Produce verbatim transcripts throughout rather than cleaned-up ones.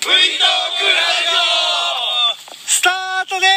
フリートークラジオスタートです。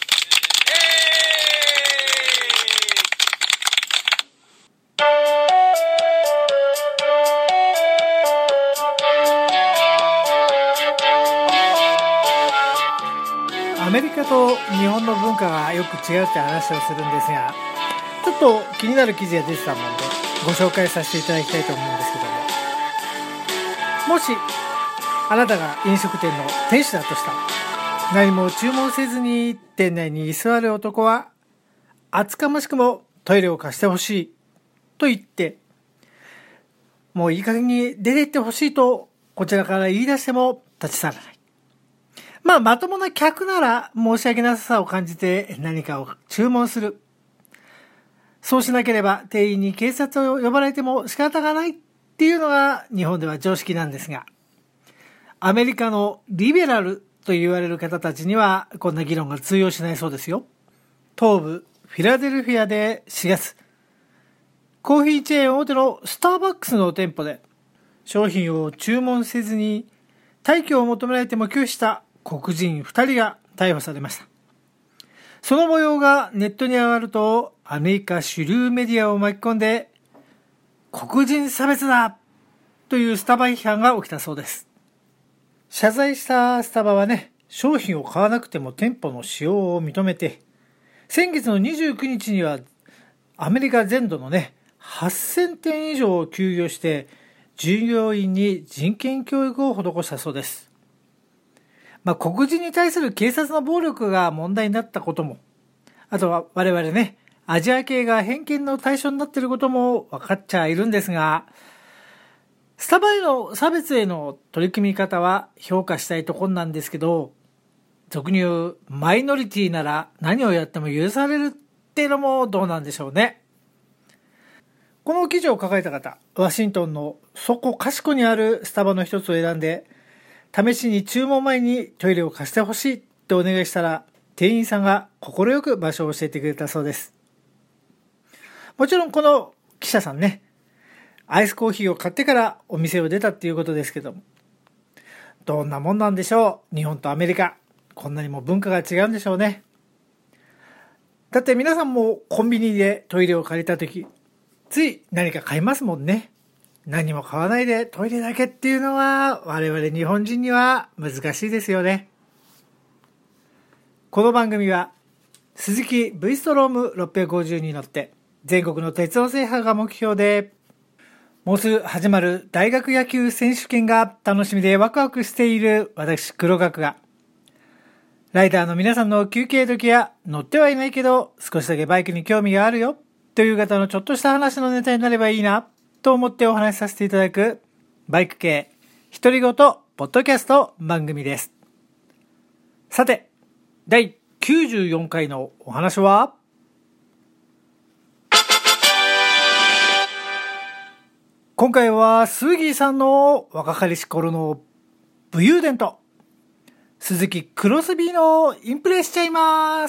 アメリカと日本の文化がよく違うって話をするんですが、ちょっと気になる記事が出てたものでご紹介させていただきたいと思うんですけども、もしあなたが飲食店の店主だとしたら、何も注文せずに店内に居座る男は厚かましくもトイレを貸してほしいと言って、もういい加減に出て行ってほしいとこちらから言い出しても立ち去らない。まあまともな客なら申し訳なささを感じて何かを注文する。そうしなければ店員に警察を呼ばれても仕方がないっていうのが日本では常識なんですが、アメリカのリベラルと言われる方たちにはこんな議論が通用しないそうですよ。東部フィラデルフィアでしがつ、コーヒーチェーン大手のスターバックスの店舗で商品を注文せずに退去を求められても拒否した黒人ふたりが逮捕されました。その模様がネットに上がると、アメリカ主流メディアを巻き込んで、黒人差別だというスタバ批判が起きたそうです。謝罪したスタバはね、商品を買わなくても店舗の使用を認めて、先月のにじゅうくにちにはアメリカ全土のね、はっせんてん以上を休業して、従業員に人権教育を施したそうです。まあ、黒人に対する警察の暴力が問題になったことも、あとは我々ね、アジア系が偏見の対象になっていることも分かっちゃいるんですが、スタバへの差別への取り組み方は評価したいところなんですけど、俗に言うマイノリティなら何をやっても許されるっていうのもどうなんでしょうね。この記事を書かれた方、ワシントンのそこかしこにあるスタバの一つを選んで、試しに注文前にトイレを貸してほしいってお願いしたら、店員さんが快く場所を教えてくれたそうです。もちろんこの記者さんね、アイスコーヒーを買ってからお店を出たっていうことですけども、どんなもんなんでしょう。日本とアメリカ、こんなにも文化が違うんでしょうね。だって皆さんもコンビニでトイレを借りたとき、つい何か買いますもんね。何も買わないでトイレだけっていうのは我々日本人には難しいですよね。この番組はスズキ V ストロームろっぴゃくごじゅうに乗って全国の鉄道制覇が目標で、もうすぐ始まる大学野球選手権が楽しみでワクワクしている私黒学が、ライダーの皆さんの休憩時や乗ってはいないけど少しだけバイクに興味があるよという方のちょっとした話のネタになればいいなと思ってお話しさせていただくバイク系独り言ポッドキャスト番組です。さて、だいきゅうじゅうよんかいのお話は、今回はスーギーさんの若かりし頃の武勇伝と鈴木クロスビーのインプレしちゃいます。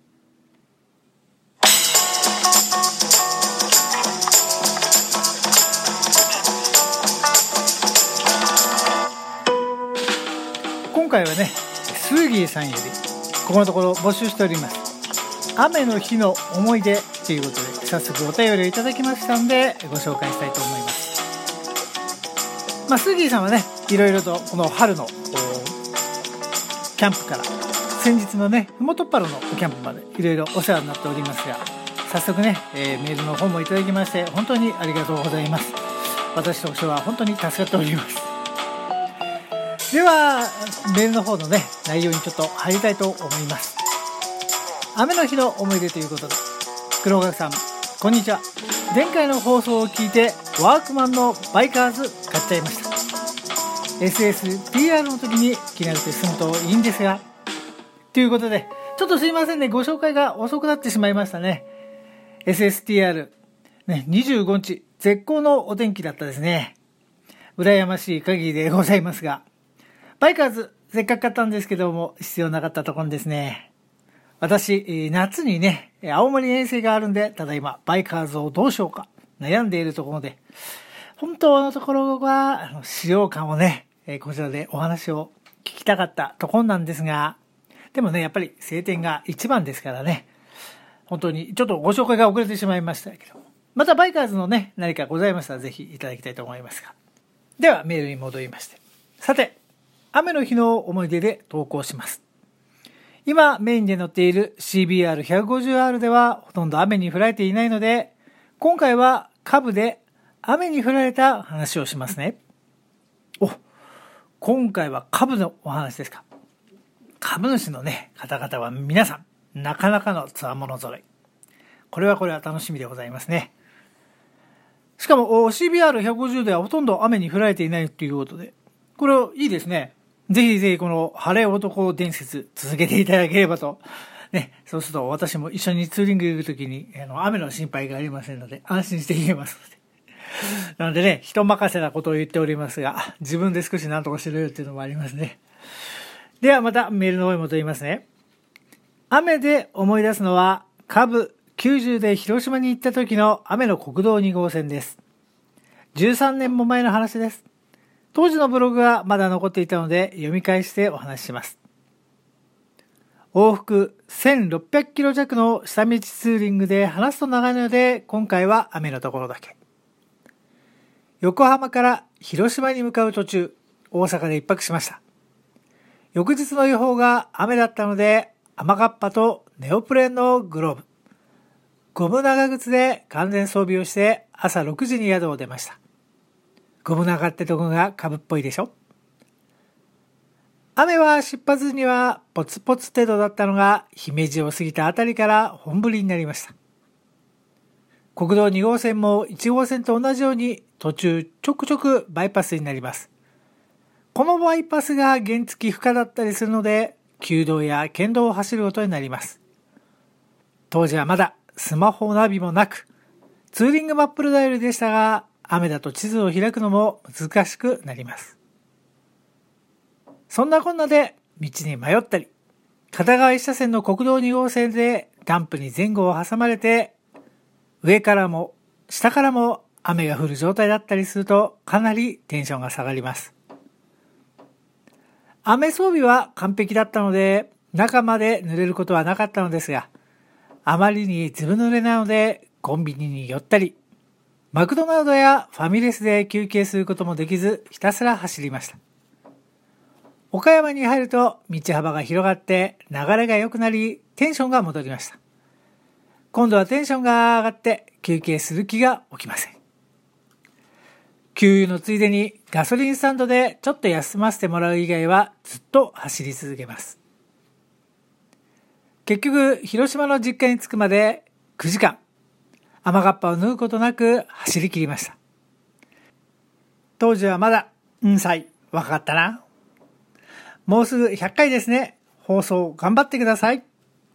今回はね、スーギーさんよりここのところ募集しております雨の日の思い出ということで、早速お便りをいただきましたんでご紹介したいと思います。まあ、スーギーさんはね、いろいろとこの春のキャンプから先日のね、ふもとっぱろのキャンプまでいろいろお世話になっておりますが、早速ね、えー、メールの方もいただきまして本当にありがとうございます。私としては本当に助かっております。ではメールの方のね、内容にちょっと入りたいと思います。雨の日の思い出ということで、黒学さんこんにちは。前回の放送を聞いてワークマンのバイカーズ買っちゃいました。 エスエスティーアール の時に気になって済むといいんですが、ということでちょっとすいませんね、ご紹介が遅くなってしまいましたね。 エスエスティーアール、ね、にじゅうごにち絶好のお天気だったですね。羨ましい限りでございますが、バイカーズせっかく買ったんですけども必要なかったところですね。私夏にね青森遠征があるんで、ただいまバイカーズをどうしようか悩んでいるところで、本当のところは使用感をねえー、こちらでお話を聞きたかったところなんですが、でもね、やっぱり晴天が一番ですからね、本当にちょっとご紹介が遅れてしまいましたけど、またバイカーズのね、何かございましたらぜひいただきたいと思いますが。ではメールに戻りまして。さて、雨の日の思い出で投稿します。今メインで乗っている シービーアールひゃくごじゅうアール ではほとんど雨に降られていないので、今回はカブで雨に降られた話をしますね。お、今回はカブのお話ですか。株主のね、方々は皆さん、なかなかのつわもの揃い。これはこれは楽しみでございますね。しかも シービーアールひゃくごじゅう ではほとんど雨に降られていないということで、これいいですね。ぜひぜひこの晴れ男伝説続けていただければと。ね、そうすると私も一緒にツーリング行くときにあの雨の心配がありませんので安心して言えますので。なのでね、人任せなことを言っておりますが、自分で少し何とかしろよっていうのもありますね。ではまたメールの方に戻りますね。雨で思い出すのはカブきゅうじゅうで広島に行った時の雨の国道に号線です。じゅうさんねんも前の話です。当時のブログがまだ残っていたので読み返してお話しします。往復せんろっぴゃくキロ弱の下道ツーリングで話すと長いので今回は雨のところだけ。横浜から広島に向かう途中、大阪で一泊しました。翌日の予報が雨だったので雨がっぱとネオプレンのグローブ、ゴム長靴で完全装備をして朝ろくじに宿を出ました。ゴム長ってとこがカブっぽいでしょ。雨は出発にはポツポツ程度だったのが姫路を過ぎたあたりから本降りになりました。国道に号線もいち号線と同じように途中ちょくちょくバイパスになります。このバイパスが原付不可だったりするので旧道や県道を走ることになります。当時はまだスマホナビもなくツーリングマップ頼りでしたが、雨だと地図を開くのも難しくなります。そんなこんなで道に迷ったり、片側一車線の国道に号線でダンプに前後を挟まれて、上からも下からも雨が降る状態だったりするとかなりテンションが下がります。雨装備は完璧だったので、中まで濡れることはなかったのですが、あまりにずぶ濡れなのでコンビニに寄ったり、マクドナルドやファミレスで休憩することもできずひたすら走りました。岡山に入ると道幅が広がって流れが良くなりテンションが戻りました。今度はテンションが上がって休憩する気が起きません。給油のついでにガソリンスタンドでちょっと休ませてもらう以外はずっと走り続けます。結局広島の実家に着くまでくじかん雨がっぱを縫うことなく走り切りました。当時はまだうんさい若かったな。もうすぐひゃっかいですね。放送頑張ってください。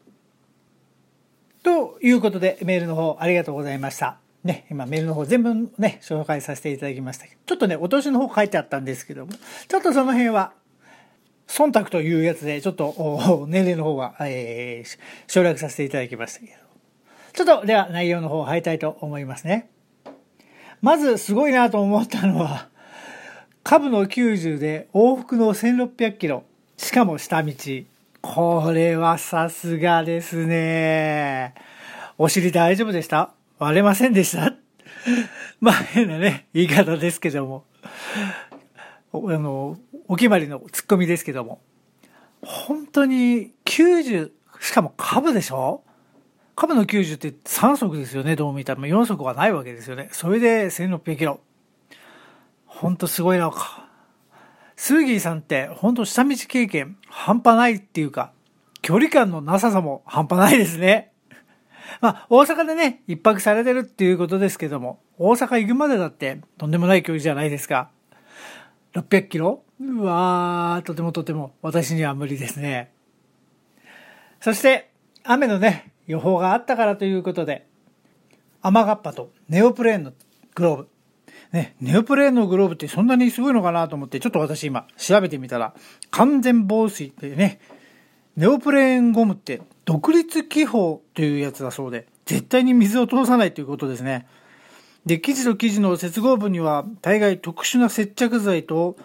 ということでメールの方ありがとうございました。ね、今メールの方全部ね紹介させていただきましたけど、ちょっとねお年の方書いてあったんですけども、ちょっとその辺は忖度というやつでちょっと年齢の方は、えー、省略させていただきましたけど、ちょっとでは内容の方を入りたいと思いますね。まずすごいなと思ったのはカブのきゅうじゅうで往復のせんろっぴゃくキロ、しかも下道。これはさすがですね。お尻大丈夫でした？割れませんでした？まあ変なね言い方ですけども、あのお決まりのツッコミですけども、本当にきゅうじゅう、しかもカブでしょ。カブのきゅうじゅうってさん速ですよね。どう見たらよん速はないわけですよね。それでせんろっぴゃくキロ、本当すごいな。スーギーさんって本当下道経験半端ないっていうか、距離感のなささも半端ないですね。まあ大阪でね一泊されてるっていうことですけども、大阪行くまでだってとんでもない距離じゃないですか。ろっぴゃくキロ、うわー、とてもとても私には無理ですね。そして雨のね予報があったからということで、雨がっぱとネオプレーンのグローブね、ネオプレーンのグローブってそんなにすごいのかなと思ってちょっと私今調べてみたら、完全防水ってね、ネオプレーンゴムって独立気泡というやつだそうで、絶対に水を通さないということですね。で、生地と生地の接合部には大概特殊な接着剤と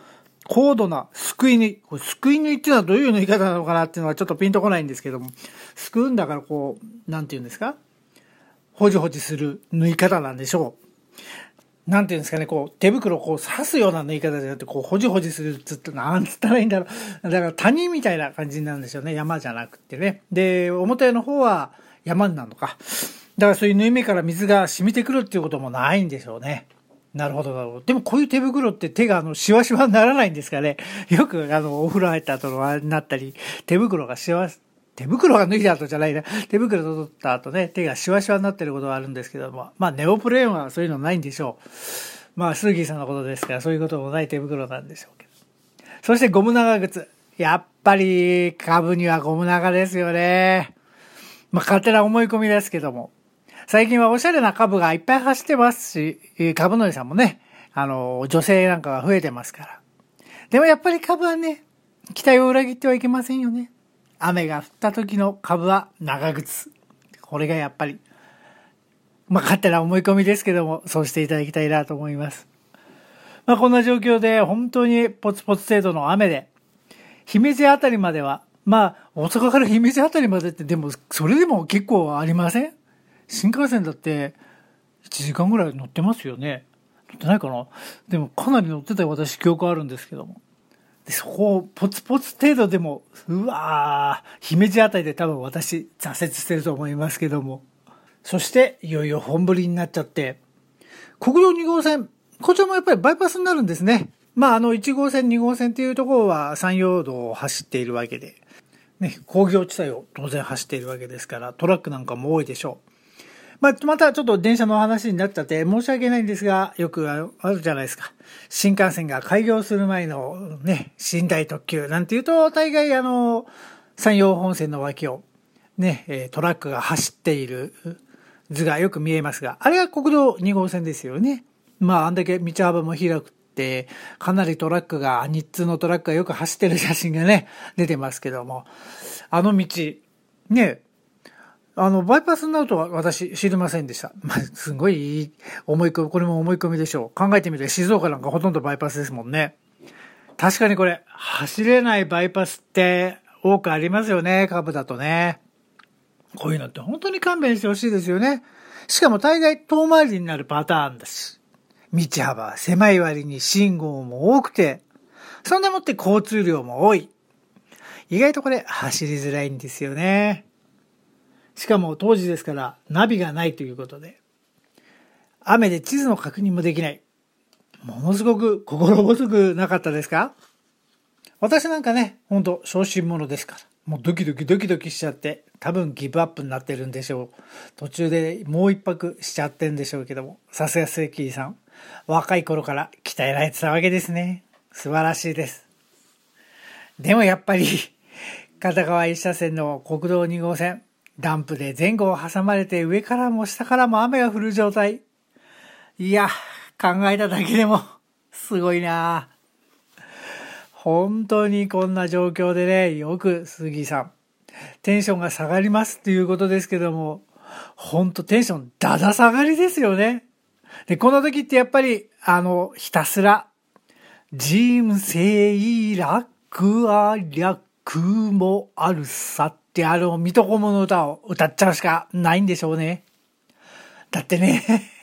高度なすくい縫い。これすくい縫いっていうのはどういう縫い方なのかなっていうのはちょっとピンとこないんですけども、すくうんだからこう、なんていうんですか、ほじほじする縫い方なんでしょう。なんていうんですかね、こう、手袋をこう刺すような縫い方じゃなくて、こう、ほじほじするっつって、なんつったらいいんだろう。だから谷みたいな感じになるんですよね。山じゃなくてね。で、表の方は山になるのか。だからそういう縫い目から水が染みてくるっていうこともないんでしょうね。なるほど、なるほど。でもこういう手袋って手があの、シワシワにならないんですかね。よくあの、お風呂入った後のあれになったり、手袋がシワ、手袋が脱いだ後じゃないな。手袋取った後ね、手がシワシワになってることがあるんですけども。まあ、ネオプレーンはそういうのないんでしょう。まあ、スーギーさんのことですから、そういうこともない手袋なんでしょうけど。そしてゴム長靴。やっぱり、株にはゴム長ですよね。まあ、勝手な思い込みですけども。最近はおしゃれな株がいっぱい走ってますし、株のりさんもね、あの、女性なんかが増えてますから。でもやっぱり株はね、期待を裏切ってはいけませんよね。雨が降った時の株は長靴。これがやっぱり、まあ勝手な思い込みですけども、そうしていただきたいなと思います。まあこんな状況で本当にポツポツ程度の雨で、姫路あたりまでは、まあ大阪から姫路あたりまでってでもそれでも結構ありません？新幹線だっていちじかんぐらい乗ってますよね。乗ってないかな？でもかなり乗ってたよ、私記憶あるんですけども。でそこをポツポツ程度でも、うわー、姫路あたりで多分私挫折してると思いますけども。そしていよいよ本降りになっちゃって、国道に号線、こちらもやっぱりバイパスになるんですね。まああのいち号線、に号線っていうところは山陽道を走っているわけで、ね、工業地帯を当然走っているわけですから、トラックなんかも多いでしょう。まあ、またちょっと電車の話になっちゃって申し訳ないんですが、よくあるじゃないですか。新幹線が開業する前のね、寝台特急なんていうと、大概あの、山陽本線の脇をね、トラックが走っている図がよく見えますが、あれは国道に号線ですよね。まあ、あんだけ道幅も広くて、かなりトラックが、日通のトラックがよく走ってる写真がね、出てますけども、あの道、ね、あの、バイパスになるとは私知りませんでした。まあ、すごいいい思い込み、これも思い込みでしょう。考えてみて静岡なんかほとんどバイパスですもんね。確かにこれ、走れないバイパスって多くありますよね、株だとね。こういうのって本当に勘弁してほしいですよね。しかも大概遠回りになるパターンだし。道幅は狭い割に信号も多くて、そんでもって交通量も多い。意外とこれ走りづらいんですよね。しかも当時ですからナビがないということで、雨で地図の確認もできない。ものすごく心細くなかったですか？私なんかね、ほんと小心者ですから、もうドキドキドキドキしちゃって、多分ギブアップになってるんでしょう。途中でもう一泊しちゃってんでしょうけども、さすがスレッキーさん、若い頃から鍛えられてたわけですね。素晴らしいです。でもやっぱり片側一車線の国道に号線、ダンプで前後を挟まれて上からも下からも雨が降る状態。いや、考えただけでもすごいな。本当にこんな状況でね、よく杉さん、テンションが下がりますっていうことですけども、本当テンションだだ下がりですよね。で、この時ってやっぱり、あの、ひたすら、人生楽あ略もあるさってあの、水戸黄門の歌を歌っちゃうしかないんでしょうね。だってね、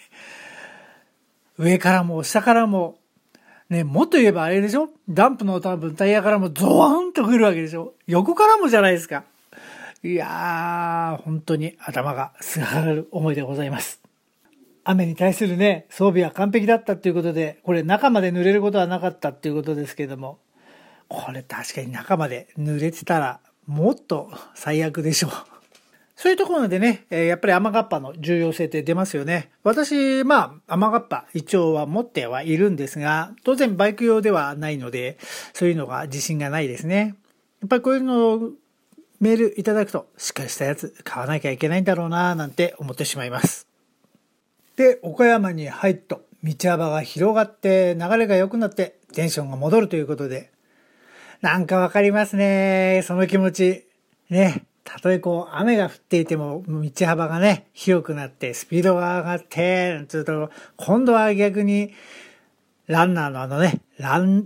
上からも下からも、ね、もっと言えばあれでしょ？ダンプの多分タイヤからもゾワーンと来るわけでしょ？横からもじゃないですか。いやー、本当に頭がすがる思いでございます。雨に対するね、装備は完璧だったっていうことで、これ中まで濡れることはなかったっていうことですけども、これ確かに中まで濡れてたらもっと最悪でしょう。そういうところでね、やっぱり雨がっぱの重要性って出ますよね。私、まあ、雨がっぱ一応は持ってはいるんですが、当然バイク用ではないので、そういうのが自信がないですね。やっぱりこういうのをメールいただくと、しっかりしたやつ買わなきゃいけないんだろうななんて思ってしまいます。で、岡山に入っと道幅が広がって流れが良くなってテンションが戻るということで、なんかわかりますね。その気持ち。ね。たとえこう雨が降っていても道幅がね広くなってスピードが上がってなんていうと今度は逆にランナーのあのねラン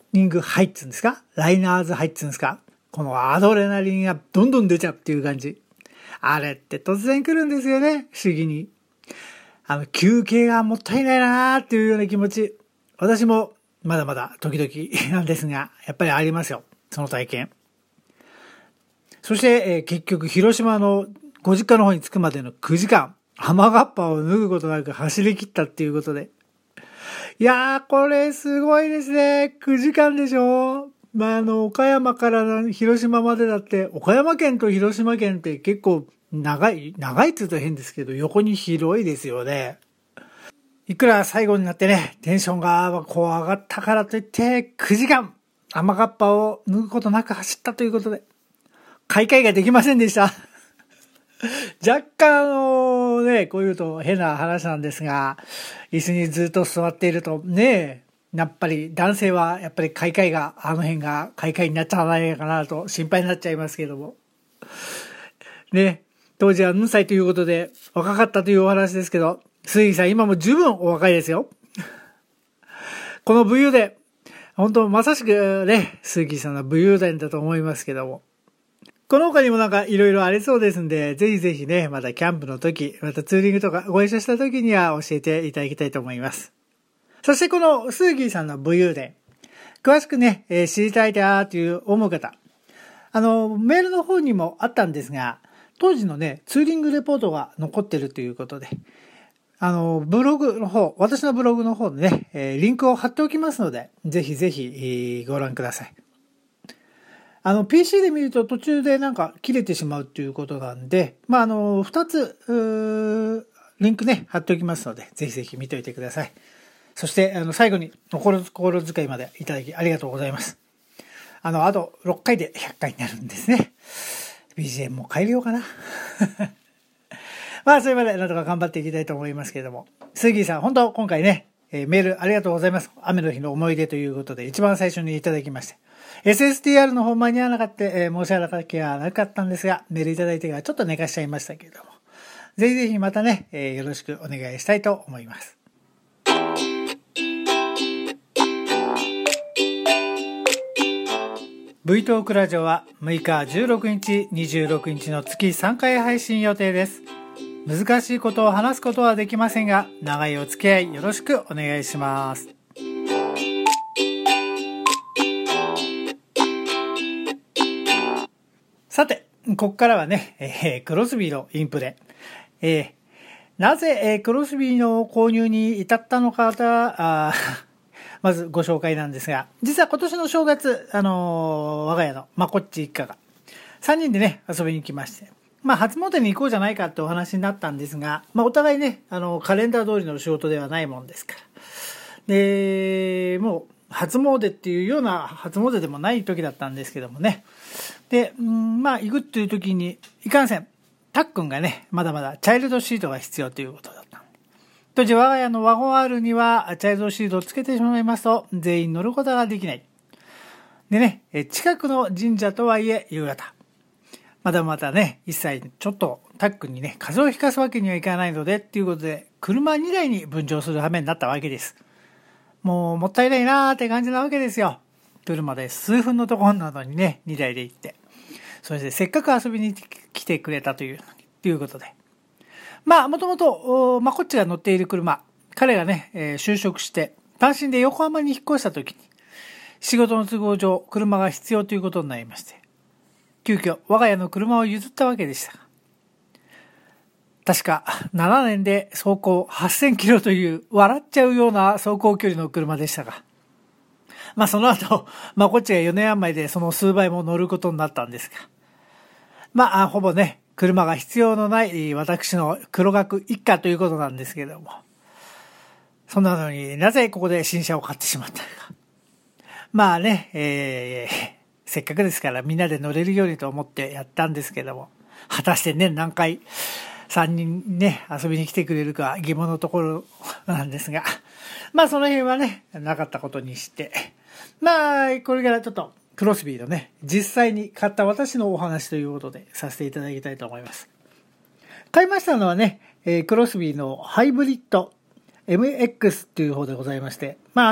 ニングハイっつうんですか、ライナーズハイっつうんですか、このアドレナリンがどんどん出ちゃうっていう感じ。あれって突然来るんですよね、不思議に。あの、休憩がもったいないなーっていうような気持ち。私もまだまだ時々なんですが、やっぱりありますよ、その体験。そして、えー、結局広島のご実家の方に着くまでのくじかん、雨がっぱを脱ぐことなく走り切ったっていうことで。いやー、これすごいですね。くじかんでしょ。まあ、あの、岡山から広島までだって、岡山県と広島県って結構長い、長いって言うと変ですけど、横に広いですよね。いくら最後になってね、テンションがこう上がったからといって、くじかん、雨がっぱを脱ぐことなく走ったということで、開会ができませんでした。若干、あのね、こういうと変な話なんですが、椅子にずっと座っているとね、やっぱり男性はやっぱり開会が、あの辺が開会になっちゃわないかなと心配になっちゃいますけども。ね、当時は何歳ということで若かったというお話ですけど、鈴木さん今も十分お若いですよ。この武勇伝、本当まさしくね、鈴木さんの武勇伝だと思いますけども。この他にもなんかいろいろありそうですんで、ぜひぜひね、またキャンプの時、またツーリングとかご一緒した時には教えていただきたいと思います。そしてこのスーギーさんの武勇伝、詳しくね、えー、知りたいなーという思う方、あの、メールの方にもあったんですが、当時のね、ツーリングレポートが残ってるということで、あの、ブログの方、私のブログの方でね、えー、リンクを貼っておきますので、ぜひぜひ、えー、ご覧ください。あの、ピーシー で見ると途中でなんか切れてしまうということなんで、まあ、あの、二つ、リンクね、貼っておきますので、ぜひぜひ見ておいてください。そして、あの、最後に、心遣いまでいただきありがとうございます。あの、あとろっかいでひゃっかいになるんですね。ビージーエム も変えようかな。まあ、それまでなんとか頑張っていきたいと思いますけれども。スギーさん、本当今回ね、えー、メールありがとうございます。雨の日の思い出ということで、一番最初にいただきまして。エスエスティーアール の方間に合わなかった、えー、申し訳なかったんですが、メールいただいてからちょっと寝かしちゃいましたけれども。ぜひぜひまたね、えー、よろしくお願いしたいと思います。V トークラジオはむいかじゅうろくにち、にじゅうろくにちの月さんかい配信予定です。難しいことを話すことはできませんが、長いお付き合いよろしくお願いします。さて、ここからはね、えー、クロスビーのインプレ。えー、なぜ、えー、クロスビーの購入に至ったのかあまずご紹介なんですが、実は今年の正月、あのー、我が家のまこっち一家がさんにんでね、遊びに来まして、まあ初詣に行こうじゃないかってお話になったんですが、まあお互いね、あの、カレンダー通りの仕事ではないもんですから。で、もう初詣っていうような初詣でもない時だったんですけどもね。で、うん、まあ行くっていう時に、いかんせん、たっくんがね、まだまだチャイルドシートが必要ということだった。当時我が家のワゴン R にはチャイルドシートをつけてしまいますと全員乗ることができない。でね、近くの神社とはいえ夕方。まだまだね、一切ちょっとタックにね、風邪をひかすわけにはいかないのでっていうことで、車にだいに分乗する羽目になったわけです。もうもったいないなーって感じなわけですよ。車で数分のところなのにね、にだいで行って。そしてせっかく遊びに来てくれたという、ということで。まあ、もともと、まあ、こっちが乗っている車、彼がね、えー、就職して、単身で横浜に引っ越した時に、仕事の都合上、車が必要ということになりまして、急遽、我が家の車を譲ったわけでした。確か、ななねんで走行はっせんキロという、笑っちゃうような走行距離の車でしたが、まあ、その後、まあ、こっちがよねん余りでその数倍も乗ることになったんですが、まあ、ほぼね、車が必要のない私の黒学一家ということなんですけれども。そんなのになぜここで新車を買ってしまったのか。まあね、えー、せっかくですからみんなで乗れるようにと思ってやったんですけども、果たしてね、何回さんにんね、遊びに来てくれるか疑問のところなんですが、まあその辺はね、なかったことにして、まあこれからちょっと、クロスビーのね、実際に買った私のお話ということでさせていただきたいと思います。買いましたのはね、えー、クロスビーのハイブリッド エムエックス という方でございまして、まああの、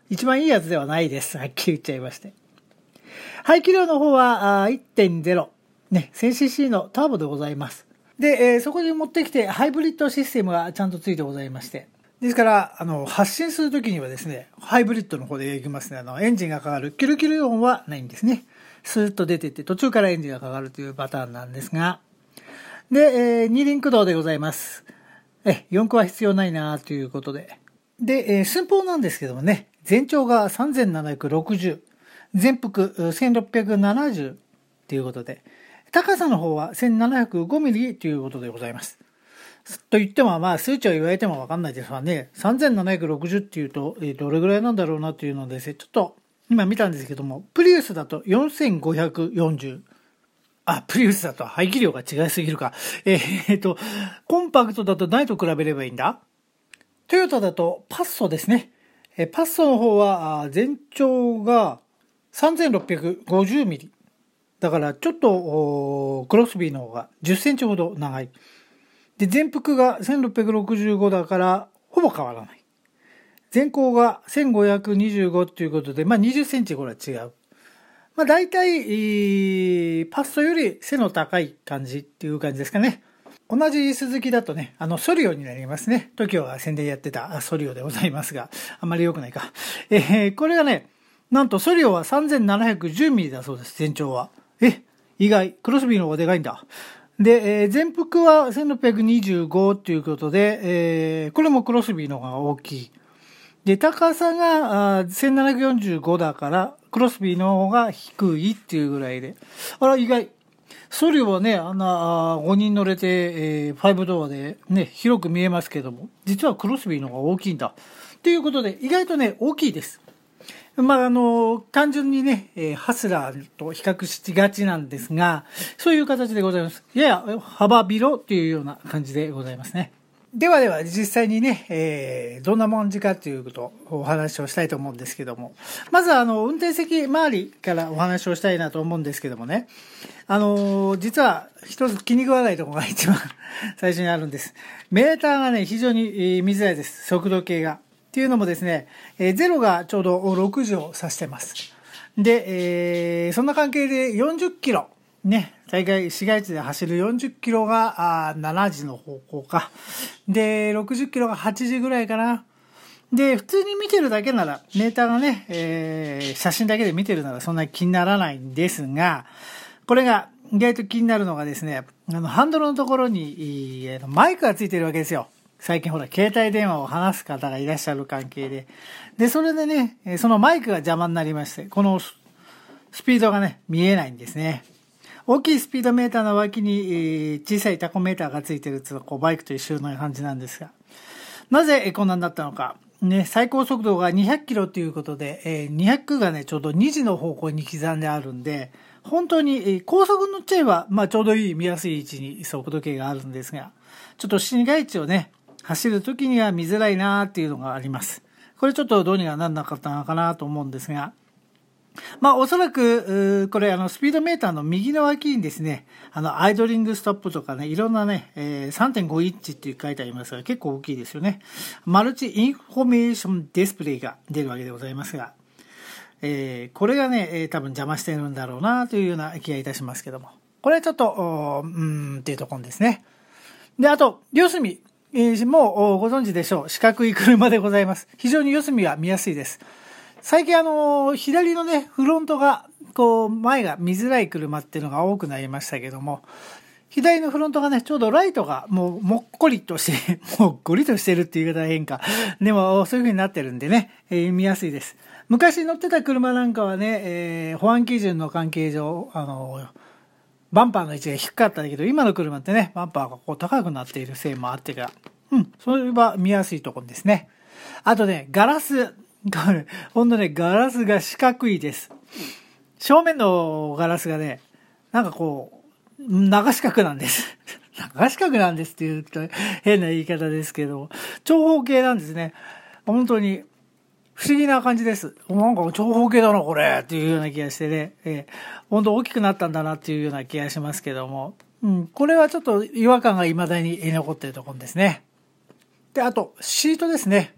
一番いいやつではないです。はっきり言っちゃいまして。排気量の方は いってんゼロ、ね、せんシーシー のターボでございます。で、えー、そこに持ってきてハイブリッドシステムがちゃんとついてございまして。ですから、あの、発進するときにはですね、ハイブリッドの方で行きますね。あの、エンジンがかかるキュルキュル音はないんですね。スーッと出てって、途中からエンジンがかかるというパターンなんですが。で、えー、二輪駆動でございます。え、四駆は必要ないなということで。で、えー、寸法なんですけどもね、全長がさんぜんななひゃくろくじゅう、全幅せんろっぴゃくななじゅうということで、高さの方はせんななひゃくごミリということでございます。と言っても、まあ、数値を言われてもわかんないですわね。さんぜんななひゃくろくじゅうっていうと、えー、どれぐらいなんだろうなっていうので、ちょっと、今見たんですけども、プリウスだとよんせんごひゃくよんじゅう。あ、プリウスだと排気量が違いすぎるか。えー、えー、と、コンパクトだと何と比べればいいんだ？トヨタだとパッソですね。えー、パッソの方は、全長がさんぜんろっぴゃくごじゅうミリ。だから、ちょっと、クロスビーの方がじゅっセンチほど長い。で、全幅がせんろっぴゃくろくじゅうごだから、ほぼ変わらない。全高がせんごひゃくにじゅうごということで、まあにじゅっセンチこれは違う。まあ大体、パッソより背の高い感じっていう感じですかね。同じスズキだとね、あのソリオになりますね。トキオが宣伝やってたソリオでございますが、あんまり良くないか。えー、これがね、なんとソリオはさんぜんななひゃくじゅうミリだそうです、全長は。え、意外、クロスビーの方がでかいんだ。で、えー、全幅はせんろっぴゃくにじゅうごということで、えー、これもクロスビーの方が大きい。で、高さがせんななひゃくよんじゅうごだから、クロスビーの方が低いっていうぐらいで。あら、意外。ソリオはね、あんなごにん乗れて、えー、ごドアでね、広く見えますけども、実はクロスビーの方が大きいんだ。ということで、意外とね、大きいです。まあ、あの、単純にね、えー、ハスラーと比較しがちなんですが、そういう形でございます。やや幅広というような感じでございますね。ではでは、実際にね、えー、どんなもんじかということをお話をしたいと思うんですけども、まずはあの、運転席周りからお話をしたいなと思うんですけどもね、あのー、実は一つ気に食わないところが一番最初にあるんです。メーターがね、非常に見づらいです。速度計が。っていうのもですね、えー、ゼロがちょうどろくじを指してます。で、えー、そんな関係でよんじゅっキロ。ね、大概市街地で走るよんじゅっキロがしちじの方向か。で、ろくじゅっキロがはちじぐらいかな。で、普通に見てるだけなら、メーターがね、えー、写真だけで見てるならそんなに気にならないんですが、これが意外と気になるのがですね、あの、ハンドルのところに、えー、マイクがついてるわけですよ。最近ほら、携帯電話を話す方がいらっしゃる関係で。で、それでね、そのマイクが邪魔になりまして、このスピードがね、見えないんですね。大きいスピードメーターの脇に小さいタコメーターがついてると、こうバイクと一緒の感じなんですが、なぜこんなになったのか。ね、最高速度がにひゃくキロということで、にひゃくがね、ちょうどにじの方向に刻んであるんで、本当に高速乗っちゃえば、まあちょうどいい見やすい位置に速度計があるんですが、ちょっと市街地をね、走るときには見づらいなーっていうのがあります。これちょっとどうにかなんなかったのかなと思うんですが、まあおそらく、これあのスピードメーターの右の脇にですね、あのアイドリングストップとかね、いろんなね、えー、さんてんごインチって書いてありますが、結構大きいですよね。マルチインフォメーションディスプレイが出るわけでございますが、えー、これがね、えー、多分邪魔してるんだろうなというような気がいたしますけども。これはちょっと、うーんっていうところですね。で、あと、四隅。えー、もうご存知でしょう。四角い車でございます。非常に四隅は見やすいです。最近あの、左のね、フロントが、こう、前が見づらい車っていうのが多くなりましたけども、左のフロントがね、ちょうどライトがもうもっこりとして、もっこりとしてるっていう言い方は変か。でも、そういう風になってるんでね、えー、見やすいです。昔乗ってた車なんかはね、えー、保安基準の関係上、あの、バンパーの位置が低かったんだけど、今の車ってね、バンパーがこう高くなっているせいもあってか、うん、それは見やすいところですね。あとね、ガラス。これ、ほんとね、ガラスが四角いです。正面のガラスがね、なんかこう、長四角なんです。長四角なんですって言うと変な言い方ですけど、長方形なんですね。本当に不思議な感じです。なんか長方形だな、これっていうような気がしてね、えー、本当大きくなったんだなっていうような気がしますけども、うん、これはちょっと違和感が未だに残っているところですね。で、あと、シートですね。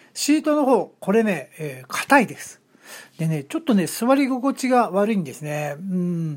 シートの方、これね、えー、硬いです。でね、ちょっとね、座り心地が悪いんですね。うん。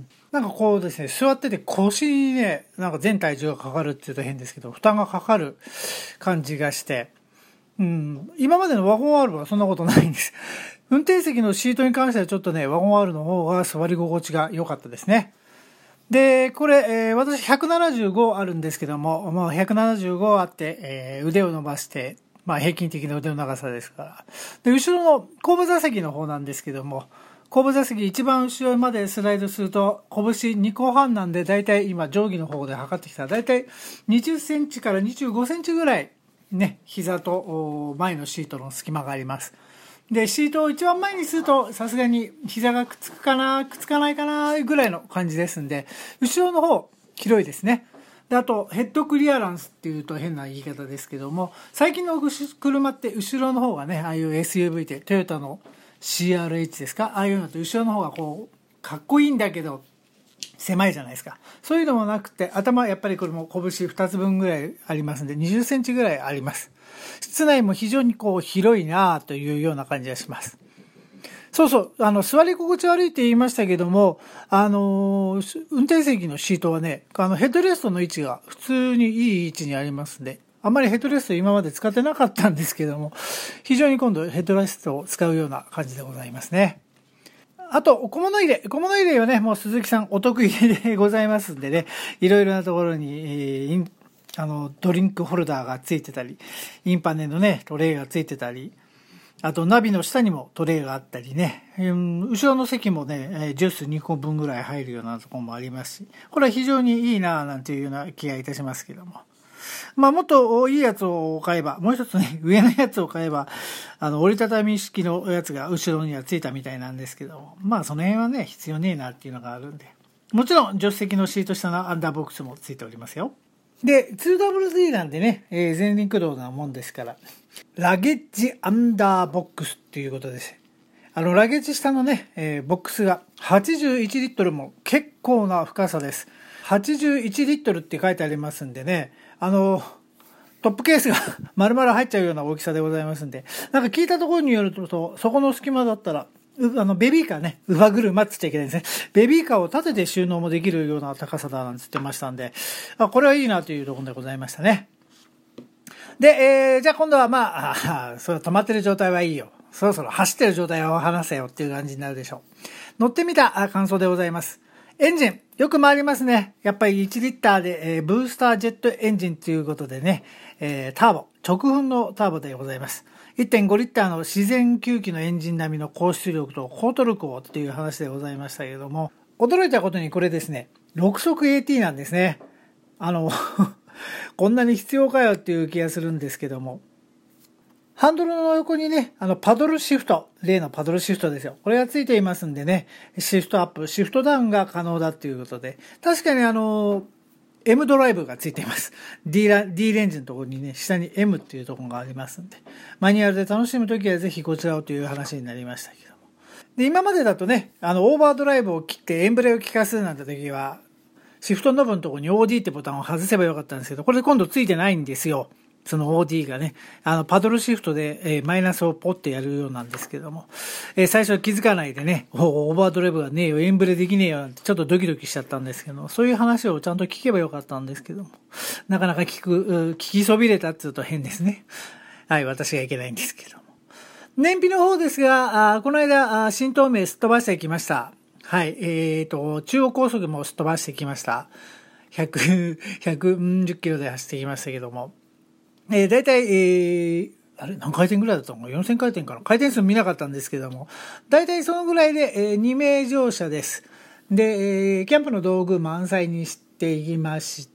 なんかこうですね、座ってて腰にね、なんか全体重がかかるって言うと変ですけど、負担がかかる感じがして、うん。今までのワゴン R はそんなことないんです。運転席のシートに関してはちょっとね、ワゴン R の方が座り心地が良かったですね。で、これ、えー、私ひゃくななじゅうごあるんですけども、まあひゃくななじゅうごあって、えー、腕を伸ばして、まあ平均的な腕の長さですから。で、後ろの後部座席の方なんですけども、後部座席一番後ろまでスライドすると、拳にこはんなんで、だいたい今定規の方で測ってきたら、だいたいにじゅっセンチからにじゅうごセンチぐらい、ね、膝と前のシートの隙間があります。で、シートを一番前にすると、さすがに膝がくっつくかな、くっつかないかな、ぐらいの感じですんで、後ろの方、広いですね。で、あと、ヘッドクリアランスっていうと変な言い方ですけども、最近の車って後ろの方がね、ああいう エスユーブイ って、トヨタの シーアールエイチ ですか、ああいうのって後ろの方がこう、かっこいいんだけど、狭いじゃないですか。そういうのもなくて、頭やっぱりこれも拳ふたつぶんぐらいありますんで、にじゅっセンチぐらいあります。室内も非常にこう広いなというような感じがします。そうそう、あの、座り心地悪いって言いましたけども、あの、運転席のシートはね、あの、ヘッドレストの位置が普通にいい位置にありますんで、あんまりヘッドレスト今まで使ってなかったんですけども、非常に今度ヘッドレストを使うような感じでございますね。あと、小物入れ。小物入れはね、もう鈴木さんお得意でございますんでね、いろいろなところに、えー、あの、ドリンクホルダーがついてたり、インパネのね、トレイがついてたり、あとナビの下にもトレイがあったりね、うん、後ろの席もね、ジュースにこぶんぐらい入るようなところもありますし、これは非常にいいなぁなんていうような気がいたしますけども。まあ、もっといいやつを買えば、もう一つね、上のやつを買えば、あの、折りたたみ式のやつが後ろにはついたみたいなんですけども、まあ、その辺はね、必要ねえなっていうのがあるんで。もちろん、助手席のシート下のアンダーボックスもついておりますよ。で、ツーダブリュースリー なんでね、えー、全輪駆動なもんですから、ラゲッジアンダーボックスっていうことです。あの、ラゲッジ下のね、えー、ボックスがはちじゅういちリットルも結構な深さです。はちじゅういちリットルって書いてありますんでね、あの、トップケースが丸々入っちゃうような大きさでございますんで、なんか聞いたところによると、そこの隙間だったら、あの、ベビーカーね、乳母車って言っちゃいけないですね。ベビーカーを立てて収納もできるような高さだなんて言ってましたんで、あ、これはいいなというところでございましたね。で、えー、じゃあ今度はまあ、あそれ止まってる状態はいいよ。そろそろ走ってる状態を話せよっていう感じになるでしょう。乗ってみた感想でございます。エンジン、よく回りますね。やっぱりいちリッターで、えー、ブースタージェットエンジンということでね、えー、ターボ、直噴のターボでございます。いってんごリッターの自然吸気のエンジン並みの高出力と高トルクをっていう話でございましたけれども、驚いたことにこれですね、ろく速 エーティー なんですね。あの、こんなに必要かよっていう気がするんですけども、ハンドルの横にね、あの、パドルシフト、例のパドルシフトですよ。これがついていますんでね、シフトアップ、シフトダウンが可能だっていうことで、確かにあの、M ドライブがついています。D ラ、D レンジのところにね、下に M っていうところがありますんで、マニュアルで楽しむときはぜひこちらをという話になりましたけども。で、今までだとね、あの、オーバードライブを切ってエンブレを効かすなんてときは、シフトノブのところに オーディー ってボタンを外せばよかったんですけど、これで今度ついてないんですよ。その オーディー がね、あの、パドルシフトで、えー、マイナスをポッてやるようなんですけども、えー、最初は気づかないでね、オーバードライブがねえよ、エンブレできねえよ、なんてちょっとドキドキしちゃったんですけど、そういう話をちゃんと聞けばよかったんですけども、なかなか聞く、聞きそびれたって言うと変ですね。はい、私がいけないんですけども。燃費の方ですが、あこの間、新東名すっ飛ばしてきました。はい、えーと、中央高速もすっ飛ばしてきました。ひゃく、ひゃくじゅっキロで走ってきましたけども、えー、だいたい、えー、あれ何回転ぐらいだったのかよんせん回転かな回転数見なかったんですけども、だいたいそのぐらいで、えー、に名乗車です。で、えー、キャンプの道具満載にしていきました。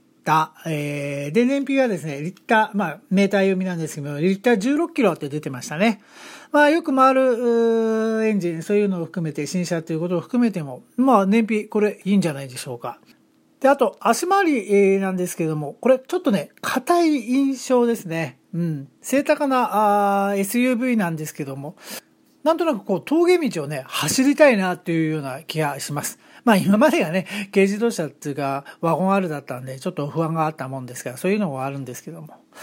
えー、で、燃費はですね、リッター、まあ、メーター読みなんですけど、リッターじゅうろっキロって出てましたね。まあ、よく回るエンジン、そういうのを含めて、新車ということを含めても、まあ、燃費、これいいんじゃないでしょうか。で、あと、足回りなんですけども、これちょっとね、硬い印象ですね。うん。正高なあ エスユーブイ なんですけども、なんとなくこう、峠道をね、走りたいなっていうような気がします。まあ今までがね、軽自動車っていうか、ワゴン R だったんで、ちょっと不安があったもんですから、そういうのもあるんですけども。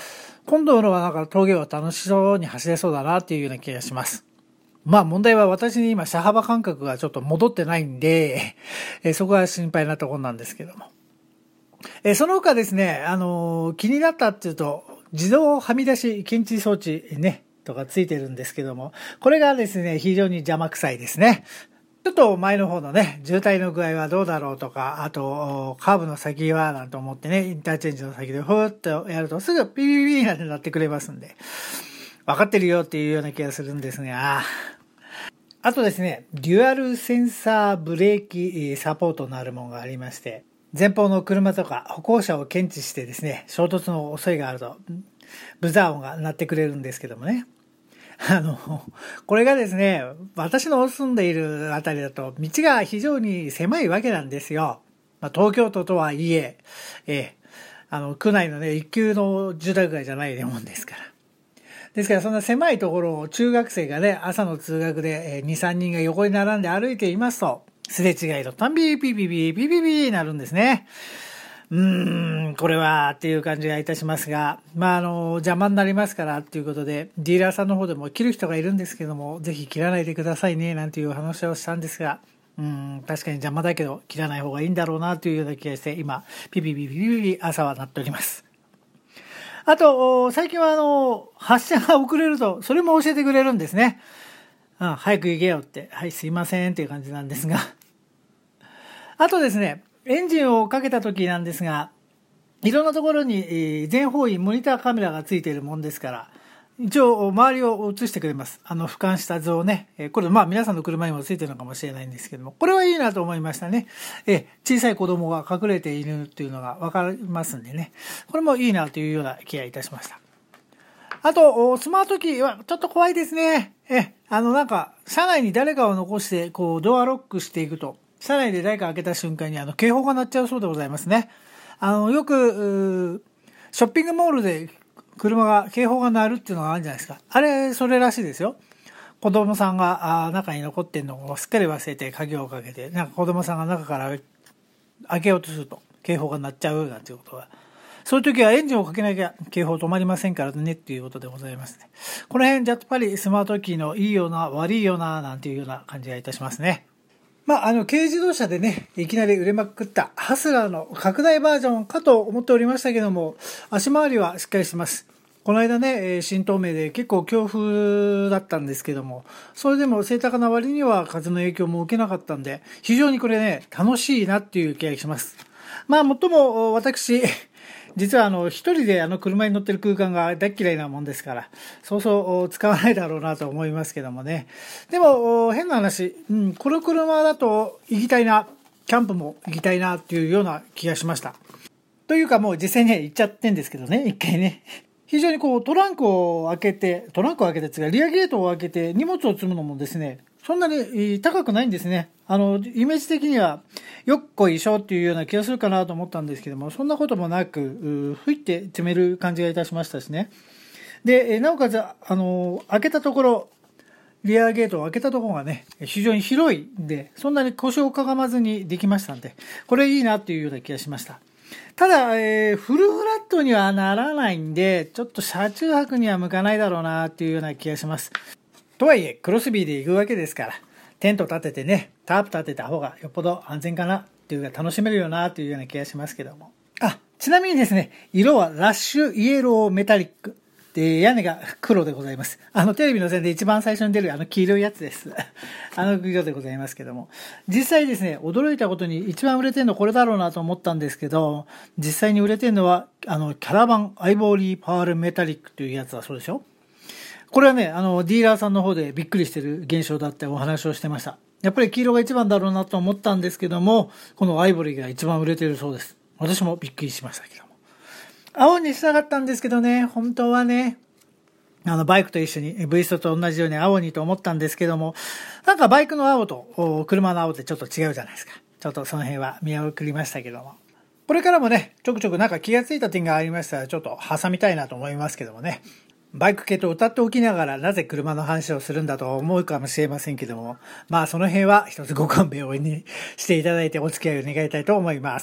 今度のはなんか峠は楽しそうに走れそうだなっていうような気がします。まあ問題は私に今車幅感覚がちょっと戻ってないんで、えー、そこは心配なところなんですけども。えー、その他ですね、あのー、気になったっていうと、自動はみ出し検知装置ね、とかついてるんですけども、これがですね、非常に邪魔くさいですね。ちょっと前の方のね、渋滞の具合はどうだろうとか、あと、カーブの先はなんて思ってね、インターチェンジの先でふーっとやるとすぐピピピピなんてなってくれますんで、分かってるよっていうような気がするんですが、あとですね、デュアルセンサーブレーキサポートのあるものがありまして、前方の車とか歩行者を検知してですね、衝突の恐れがあると、ブザー音が鳴ってくれるんですけどもね。あの、これがですね、私の住んでいるあたりだと道が非常に狭いわけなんですよ。まあ、東京都とはいえ、ええ、あの、区内のね、一級の住宅街じゃないもんですから。ですからそんな狭いところを中学生がね、朝の通学でに、さんにんが横に並んで歩いていますと、すれ違いのたんびピピピピピピなるんですね。うーん、これはっていう感じがいたしますが、まああの邪魔になりますからっていうことで、ディーラーさんの方でも切る人がいるんですけども、ぜひ切らないでくださいねなんていう話をしたんですが、うーん、確かに邪魔だけど切らない方がいいんだろうなというような気がして、今ピピピピピピ朝はなっております。あと最近はあの発車が遅れるとそれも教えてくれるんですね。うん、早く行けよって、はいすいませんっていう感じなんですが、あとですね。エンジンをかけた時なんですが、いろんなところに全方位モニターカメラがついているもんですから、一応周りを映してくれます。あの俯瞰した図をね。これまあ皆さんの車にもついてるのかもしれないんですけども、これはいいなと思いましたね。え小さい子供が隠れているっていうのがわかりますんでね。これもいいなというような気がいたしました。あと、スマートキーはちょっと怖いですね。え、あのなんか、車内に誰かを残して、こう、ドアロックしていくと、車内で誰か開けた瞬間にあの警報が鳴っちゃうそうでございますね。あのよくショッピングモールで車が警報が鳴るっていうのがあるんじゃないですか。あれそれらしいですよ。子供さんが中に残ってんのをすっかり忘れて鍵をかけて、なんか子供さんが中から開けようとすると警報が鳴っちゃうなんていうことが、そういう時はエンジンをかけなきゃ警報止まりませんからねっていうことでございますね。この辺やっぱりスマートキーのいいような悪いようななんていうような感じがいたしますね。まあ、あの、軽自動車でね、いきなり売れまくったハスラーの拡大バージョンかと思っておりましたけども、足回りはしっかりしてます。この間ね、新東名で結構強風だったんですけども、それでも正高な割には風の影響も受けなかったんで、非常にこれね、楽しいなっていう気がします。まあ、もっとも私、実はあの一人であの車に乗ってる空間が大嫌いなもんですから、そうそう使わないだろうなと思いますけどもね。でも変な話、うん、この車だと行きたいな、キャンプも行きたいなっていうような気がしました。というかもう実際に行っちゃってんですけどね、一回ね。非常にこうトランクを開けて、トランクを開けてつかリアゲートを開けて荷物を積むのもですね、そんなに高くないんですね。あの、イメージ的には、よっこいしょっていうような気がするかなと思ったんですけども、そんなこともなく、吹いて積める感じがいたしましたしね。で、なおかつ、あの、開けたところ、リアゲートを開けたところがね、非常に広いんで、そんなに腰をかがまずにできましたんで、これいいなっていうような気がしました。ただ、えー、フルフラットにはならないんで、ちょっと車中泊には向かないだろうなっていうような気がします。とはいえ、クロスビーで行くわけですから、テント立ててね、タープ立てた方がよっぽど安全かなっていうか楽しめるよなというような気がしますけども。あ、ちなみにですね、色はラッシュイエローメタリック。で、屋根が黒でございます。あの、テレビの線で一番最初に出るあの黄色いやつです。あの色でございますけども。実際ですね、驚いたことに一番売れてるのこれだろうなと思ったんですけど、実際に売れてるのは、あの、キャラバンアイボリーパールメタリックというやつだそうですよ。これはね、あの、ディーラーさんの方でびっくりしてる現象だってお話をしてました。やっぱり黄色が一番だろうなと思ったんですけども、このアイボリーが一番売れてるそうです。私もびっくりしましたけども。青にしたかったんですけどね、本当はね、あの、バイクと一緒に、ブイストと同じように青にと思ったんですけども、なんかバイクの青と車の青ってちょっと違うじゃないですか。ちょっとその辺は見送りましたけども。これからもね、ちょくちょくなんか気がついた点がありましたら、ちょっと挟みたいなと思いますけどもね。バイク系と歌っておきながらなぜ車の話をするんだと思うかもしれませんけども、まあその辺は一つご勘弁をにしていただいてお付き合いを願いたいと思います。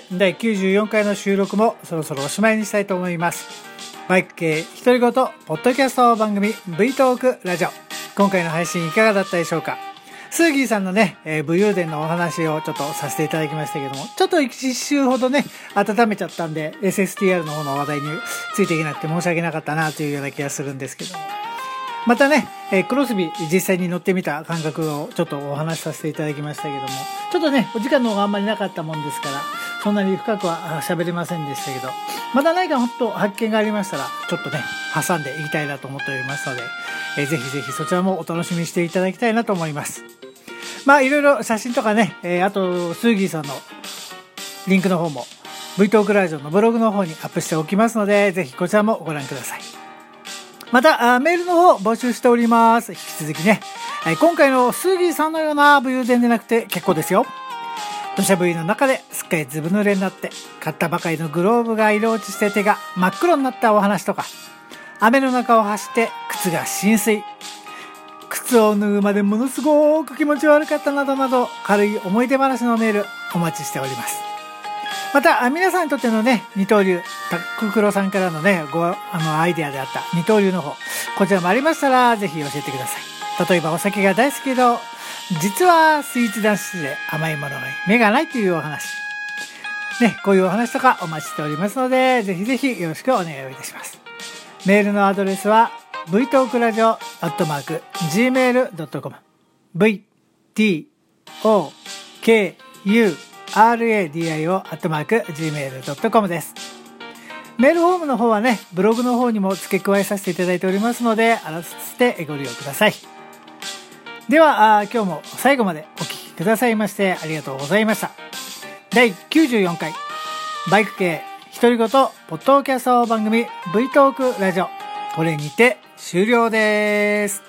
だいきゅうじゅうよんかいの収録もそろそろおしまいにしたいと思います。バイク系独り言ポッドキャスト番組 V トークラジオ、今回の配信いかがだったでしょうか。スーギーさんのね、えー、武勇伝のお話をちょっとさせていただきましたけども、ちょっと一週ほどね温めちゃったんで エスエスティーアール の方の話題についていけなくて申し訳なかったなというような気がするんですけども、またね、えー、クロスビー実際に乗ってみた感覚をちょっとお話しさせていただきましたけども、ちょっとねお時間の方があんまりなかったもんですからそんなに深くは喋れませんでしたけど、また何か本当発見がありましたらちょっとね挟んでいきたいなと思っておりますので、えー、ぜひぜひそちらもお楽しみにしていただきたいなと思います。まあいろいろ写真とかね、えー、あとスーギーさんのリンクの方も V トークラジオのブログの方にアップしておきますので、ぜひこちらもご覧ください。またメールの方募集しております。引き続きね、えー、今回のスーギーさんのような武勇伝でなくて結構ですよ。土砂降りの中ですっかりずぶ濡れになって買ったばかりのグローブが色落ちして手が真っ黒になったお話とか、雨の中を走って靴が浸水、靴を脱ぐまでものすごく気持ち悪かったなどなど、軽い思い出話のメールお待ちしております。また皆さんにとってのね二刀流、タククロさんからのねごあのアイデアであった二刀流の方、こちらもありましたらぜひ教えてください。例えばお酒が大好きけど実はスイーツ男子で甘いものが目がないというお話ね、こういうお話とかお待ちしておりますので、ぜひぜひよろしくお願いをいたします。メールのアドレスは ブイトークラジオアットマーク ジーメールドットコム ブイトークラジオ アットマーク ジーメールドットコム です。メールフォームの方はねブログの方にも付け加えさせていただいておりますので、あらせてご利用ください。では今日も最後までお聞きくださいましてありがとうございました。だいきゅうじゅうよんかいバイク系独り言ポッドキャスト番組 V トークラジオ、これにて終了です。